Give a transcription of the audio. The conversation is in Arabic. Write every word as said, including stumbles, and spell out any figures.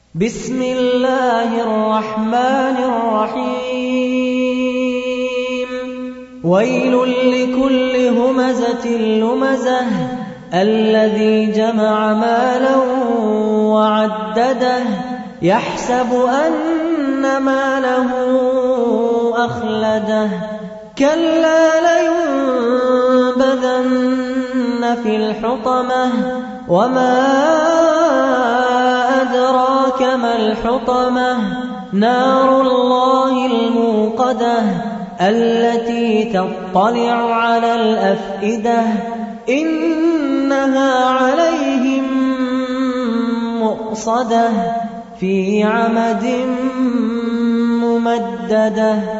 بسم الله الرحمن الرحيم ويل لكل همزة لمزة الذي جمع مالا وعدده يحسب أن ماله أخلده كلا لينبذن في الحطمة وما أدراك ما الحطمة نار الله الموقدة التي تطلع على الأفئدة إنها عليهم مؤصدة في عمد ممددة.